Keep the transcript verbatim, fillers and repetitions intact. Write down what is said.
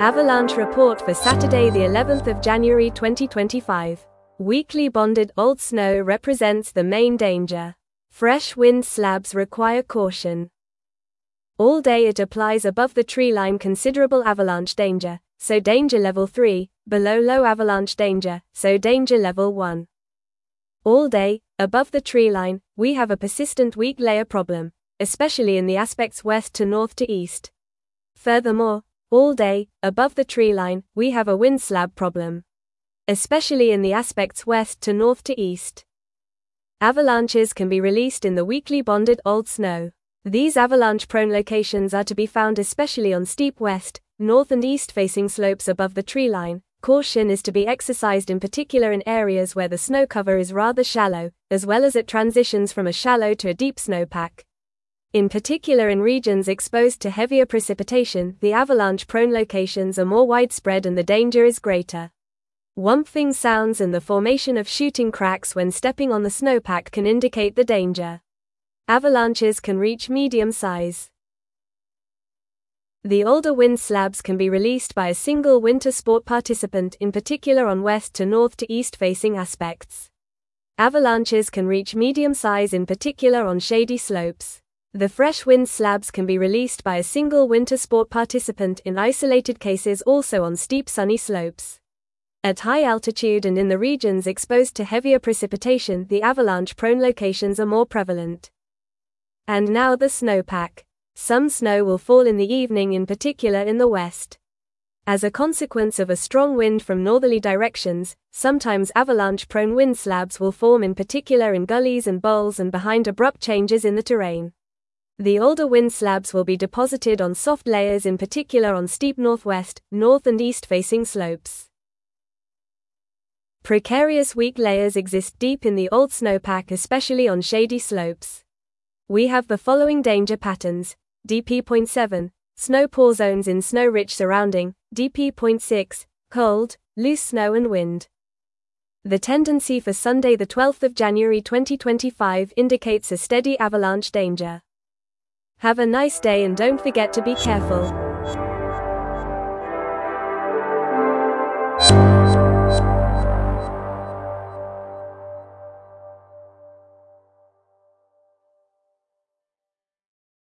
Avalanche report for Saturday, the eleventh of January twenty twenty-five. Weakly bonded old snow represents the main danger. Fresh wind slabs require caution. All day it applies above the tree line considerable avalanche danger, so danger level three, below low avalanche danger, so danger level one. All day, above the tree line, we have a persistent weak layer problem, especially in the aspects west to north to east. Furthermore, all day, above the tree line, we have a wind slab problem, especially in the aspects west to north to east. Avalanches can be released in the weakly bonded old snow. These avalanche-prone locations are to be found especially on steep west, north and east-facing slopes above the tree line. Caution is to be exercised in particular in areas where the snow cover is rather shallow, as well as it transitions from a shallow to a deep snowpack. In particular in regions exposed to heavier precipitation, the avalanche-prone locations are more widespread and the danger is greater. Whumping sounds and the formation of shooting cracks when stepping on the snowpack can indicate the danger. Avalanches can reach medium size. The older wind slabs can be released by a single winter sport participant, in particular on west to north to east facing aspects. Avalanches can reach medium size, in particular on shady slopes. The fresh wind slabs can be released by a single winter sport participant in isolated cases, also on steep sunny slopes. At high altitude and in the regions exposed to heavier precipitation, the avalanche-prone locations are more prevalent. And now the snowpack. Some snow will fall in the evening, in particular in the west. As a consequence of a strong wind from northerly directions, sometimes avalanche-prone wind slabs will form, in particular in gullies and bowls and behind abrupt changes in the terrain. The older wind slabs will be deposited on soft layers, in particular on steep northwest, north and east-facing slopes. Precarious weak layers exist deep in the old snowpack, especially on shady slopes. We have the following danger patterns: D P zero point seven, snow pore zones in snow-rich surrounding, D P zero point six, cold, loose snow and wind. The tendency for Sunday the twelfth of January twenty twenty-five indicates a steady avalanche danger. Have a nice day and don't forget to be careful.